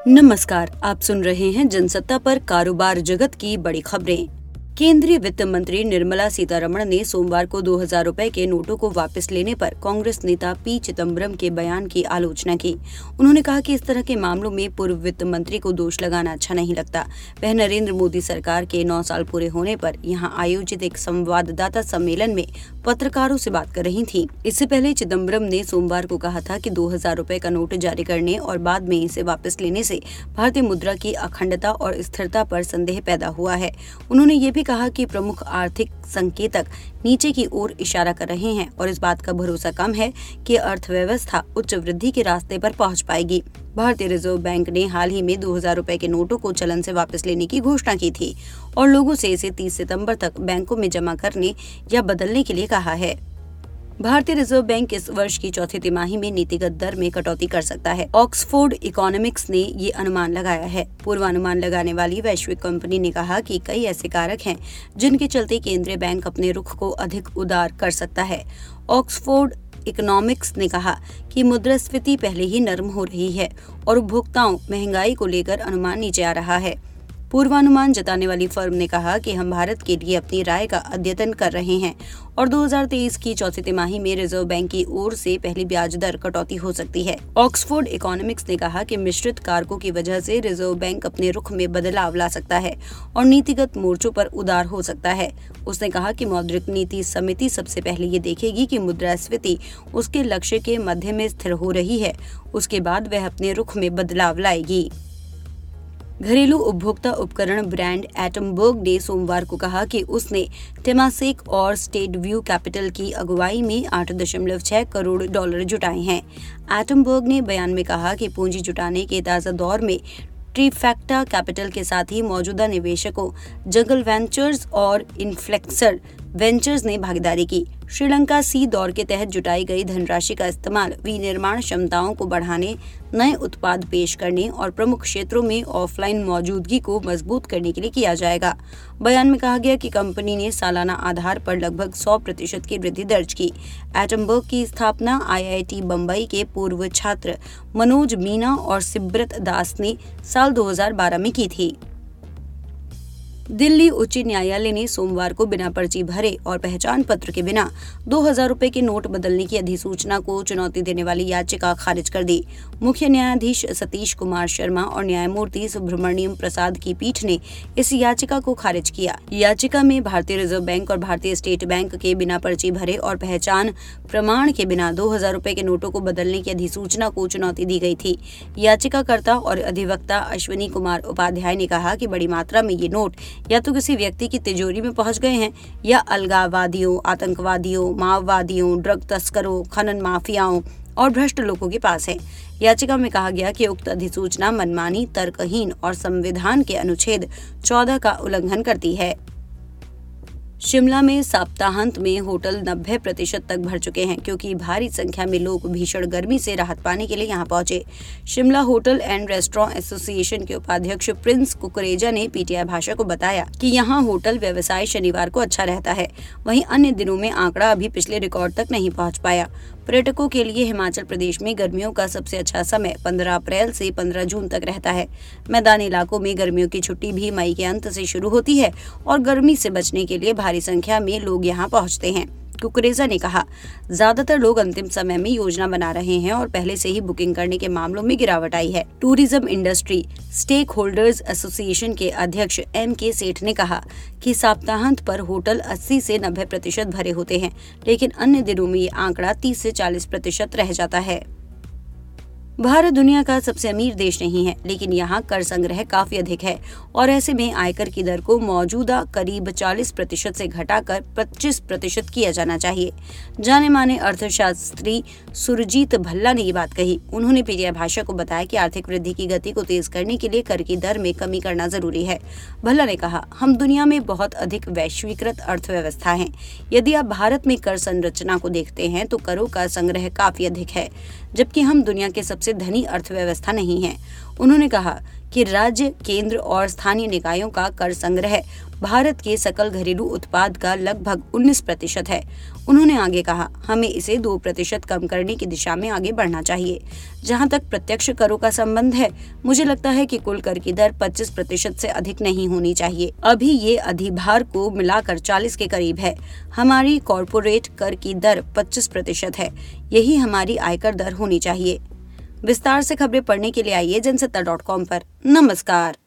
नमस्कार, आप सुन रहे हैं जनसत्ता पर कारोबार जगत की बड़ी खबरें। केंद्रीय वित्त मंत्री निर्मला सीतारमण ने सोमवार को 2000 रुपए के नोटों को वापस लेने पर कांग्रेस नेता पी चिदम्बरम के बयान की आलोचना की। उन्होंने कहा कि इस तरह के मामलों में पूर्व वित्त मंत्री को दोष लगाना अच्छा नहीं लगता। वह नरेंद्र मोदी सरकार के 9 साल पूरे होने पर यहां आयोजित एक संवाददाता सम्मेलन में पत्रकारों से बात कर रही थीं। इससे पहले चिदम्बरम ने सोमवार को कहा था कि 2000 रुपए का नोट जारी करने और बाद में इसे वापस लेने से भारतीय मुद्रा की अखंडता और स्थिरता पर संदेह पैदा हुआ है। उन्होंने ये भी कहा कि प्रमुख आर्थिक संकेतक नीचे की ओर इशारा कर रहे हैं और इस बात का भरोसा कम है कि अर्थव्यवस्था उच्च वृद्धि के रास्ते पर पहुंच पाएगी। भारतीय रिजर्व बैंक ने हाल ही में 2000 रुपए के नोटों को चलन से वापस लेने की घोषणा की थी और लोगों से इसे 30 सितंबर तक बैंकों में जमा करने या बदलने के लिए कहा है। भारतीय रिजर्व बैंक इस वर्ष की चौथी तिमाही में नीतिगत दर में कटौती कर सकता है। ऑक्सफोर्ड इकोनॉमिक्स ने ये अनुमान लगाया है। पूर्वानुमान लगाने वाली वैश्विक कंपनी ने कहा कि कई ऐसे कारक हैं जिनके चलते केंद्रीय बैंक अपने रुख को अधिक उदार कर सकता है। ऑक्सफोर्ड इकोनॉमिक्स ने कहा कि मुद्रास्फीति पहले ही नरम हो रही है और उपभोक्ताओं महंगाई को लेकर अनुमान नीचे आ रहा है। पूर्वानुमान जताने वाली फर्म ने कहा कि हम भारत के लिए अपनी राय का अद्यतन कर रहे हैं और 2023 की चौथी तिमाही में रिजर्व बैंक की ओर से पहली ब्याज दर कटौती हो सकती है। ऑक्सफोर्ड इकोनॉमिक्स ने कहा कि मिश्रित कारकों की वजह से रिजर्व बैंक अपने रुख में बदलाव ला सकता है और नीतिगत मोर्चों पर उदार हो सकता है। उसने कहा कि मौद्रिक नीति समिति सबसे पहले ये देखेगी कि मुद्रास्फीति उसके लक्ष्य के मध्य में स्थिर हो रही है। उसके बाद वह अपने रुख में बदलाव लाएगी। घरेलू उपभोक्ता उपकरण ब्रांड एटमबर्ग ने सोमवार को कहा कि उसने टेमासेक और स्टेट व्यू कैपिटल की अगुवाई में $8.6 करोड़ जुटाए हैं। एटमबर्ग ने बयान में कहा कि पूंजी जुटाने के ताज़ा दौर में ट्रिफैक्टा कैपिटल के साथ ही मौजूदा निवेशकों जंगल वेंचर्स और इन्फ्लेक्सर वेंचर्स ने भागीदारी की। श्रीलंका सी दौर के तहत जुटाई गई धनराशि का इस्तेमाल विनिर्माण क्षमताओं को बढ़ाने, नए उत्पाद पेश करने और प्रमुख क्षेत्रों में ऑफलाइन मौजूदगी को मजबूत करने के लिए किया जाएगा। बयान में कहा गया कि कंपनी ने सालाना आधार पर लगभग 100% की वृद्धि दर्ज की। एटमबर्ग की स्थापना IIT बम्बई के पूर्व छात्र मनोज मीना और सिब्रत दास ने साल 2012 में की थी। दिल्ली उच्च न्यायालय ने सोमवार को बिना पर्ची भरे और पहचान पत्र के बिना 2000 रुपए के नोट बदलने की अधिसूचना को चुनौती देने वाली याचिका खारिज कर दी। मुख्य न्यायाधीश सतीश कुमार शर्मा और न्यायमूर्ति सुब्रमण्यम प्रसाद की पीठ ने इस याचिका को खारिज किया। याचिका में भारतीय रिजर्व बैंक और भारतीय स्टेट बैंक के बिना पर्ची भरे और पहचान प्रमाण के बिना 2000 रुपए के नोटों को बदलने की अधिसूचना को चुनौती दी गई थी। याचिकाकर्ता और अधिवक्ता अश्विनी कुमार उपाध्याय ने कहा कि बड़ी मात्रा में ये नोट या तो किसी व्यक्ति की तिजोरी में पहुंच गए हैं या अलगाववादियों, आतंकवादियों, माओवादियों, ड्रग तस्करों, खनन माफियाओं और भ्रष्ट लोगों के पास है। याचिका में कहा गया कि उक्त अधिसूचना मनमानी, तर्कहीन और संविधान के अनुच्छेद 14 का उल्लंघन करती है। शिमला में सप्ताहांत में होटल 90% तक भर चुके हैं क्योंकि भारी संख्या में लोग भीषण गर्मी से राहत पाने के लिए यहां पहुंचे। Shimla hotel and restaurant association के उपाध्यक्ष प्रिंस कुकरेजा ने पीटीआई भाषा को बताया कि यहां होटल व्यवसाय शनिवार को अच्छा रहता है। वहीं अन्य दिनों में आंकड़ा अभी पिछले रिकॉर्ड तक नहीं पहुंच पाया। पर्यटकों के लिए हिमाचल प्रदेश में गर्मियों का सबसे अच्छा समय 15 अप्रैल से 15 जून तक रहता है। मैदानी इलाकों में गर्मियों की छुट्टी भी मई के अंत से शुरू होती है और गर्मी से बचने के लिए भारी संख्या में लोग यहां पहुंचते हैं। कुकरेजा ने कहा, ज्यादातर लोग अंतिम समय में योजना बना रहे हैं और पहले से ही बुकिंग करने के मामलों में गिरावट आई है। Tourism industry stakeholders association के अध्यक्ष MK सेठ ने कहा कि सप्ताहांत पर होटल 80 से 90% भरे होते हैं, लेकिन अन्य दिनों में ये आंकड़ा 30 से 40% रह जाता है। भारत दुनिया का सबसे अमीर देश नहीं है, लेकिन यहाँ कर संग्रह काफी अधिक है और ऐसे में आयकर की दर को मौजूदा करीब 40% से घटाकर 25% किया जाना चाहिए। जाने माने अर्थशास्त्री सुरजीत भल्ला ने ये बात कही। उन्होंने पीटीआई भाषा को बताया कि आर्थिक वृद्धि की गति को तेज करने के लिए कर की दर में कमी करना जरूरी है। भल्ला ने कहा, हम दुनिया में बहुत अधिक वैश्वीकृत अर्थव्यवस्था है। यदि आप भारत में कर संरचना को देखते हैं तो करों का संग्रह काफी अधिक है, जबकि हम दुनिया के सबसे धनी अर्थव्यवस्था नहीं हैं। उन्होंने कहा कि राज्य, केंद्र और स्थानीय निकायों का कर संग्रह भारत के सकल घरेलू उत्पाद का लगभग 19% है। उन्होंने आगे कहा, हमें इसे 2% कम करने की दिशा में आगे बढ़ना चाहिए। जहां तक प्रत्यक्ष करों का संबंध है, मुझे लगता है कि कुल कर की दर 25% से अधिक नहीं होनी चाहिए। अभी ये अधिभार को मिलाकर 40 के करीब है। हमारी कॉर्पोरेट कर की दर 25% है। यही हमारी आयकर दर होनी चाहिए। विस्तार से खबरें पढ़ने के लिए आइए जनसत्ता.com पर। नमस्कार।